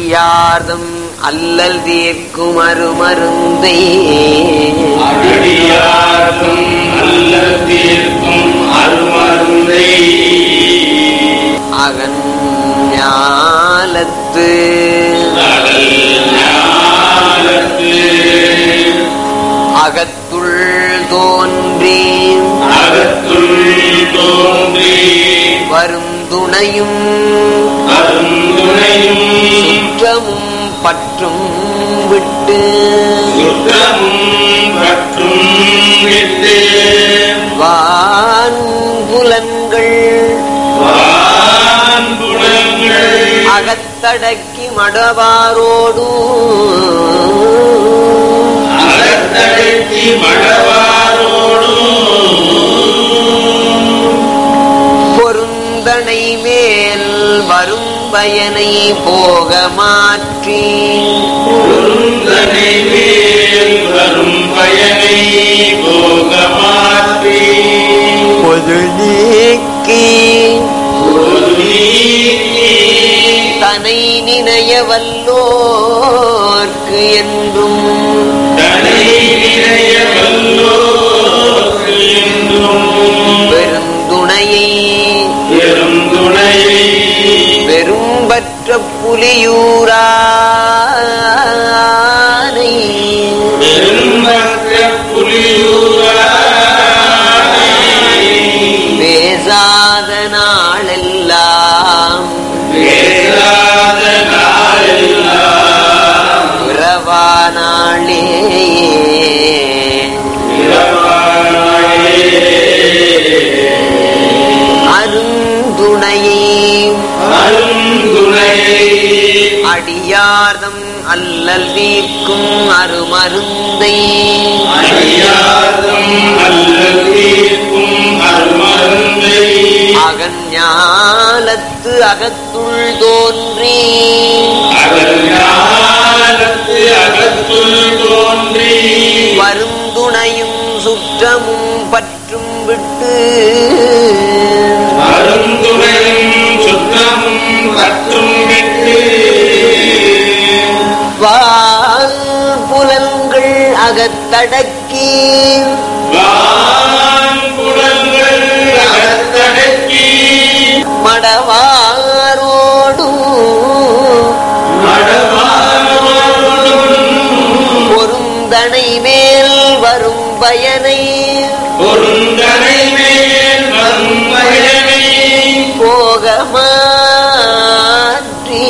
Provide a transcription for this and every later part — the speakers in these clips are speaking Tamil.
அடியார்தம் அல்லல் தீர்க்கும் அருமருந்தை அடியார்தம் அல்லல் தீர்க்கும் அருமருந்தை அகஞாலத்து அகத்துள் தோன்றி வரும் துணையும் சுற்றமும் பற்றும் விட்டு வான்புலன்கள் அகத்தடக்கி மடவாரோடு பொருந்தனை மேல் வரும் பயனை போக மாற்றி பொது நீக்கி தனை நினைய வல்லோர்க்கு என்றும் பெருந்துணையை பெரும்பற்ற புலியூரானை பேசாத நாளெல்லாம் இரவா நாளே அடியார்தம் அல்லல் தீர்க்கும் அருமருந்தை அகஞாலத்து அகத்துள் தோன்றி வரும் துணையும் சுற்றமும் பற்றும் விட்டு புலன்கள் அகத்தடக்கி மடவாரோடு பொருந்தனை மேல் வரும் பயனை போக மாற்றி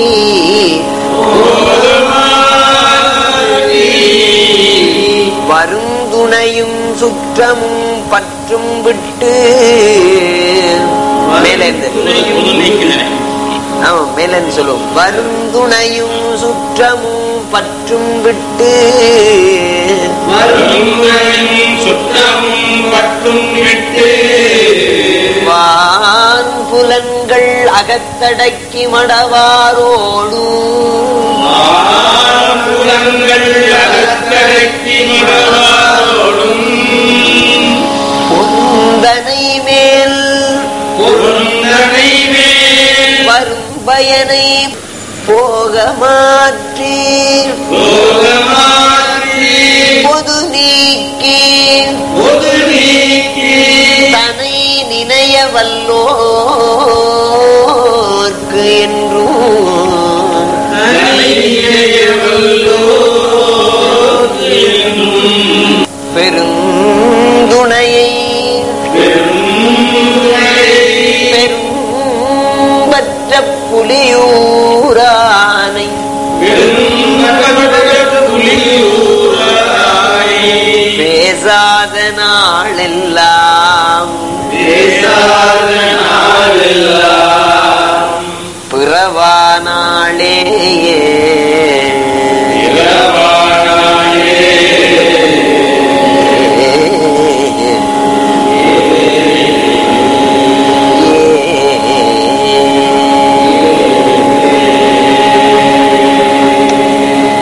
வருந்துணையும் சுற்றமும் பற்றும் விட்டு மேலே சொல்லுவோம். வருந்துணையும் சுற்றமும் பற்றும் விட்டு வான் புலன்கள் அகத்தடக்கி மடவாரோடு பொந்தனை மேல் வரும் பயனை போக மாற்றி பொது நீக்கி தனை நினைய வல்லோர்க்கு என்றும் பெருந்துணையை பெரும்பற்ற புலியூரானை பேசாத நாளெல்லாம்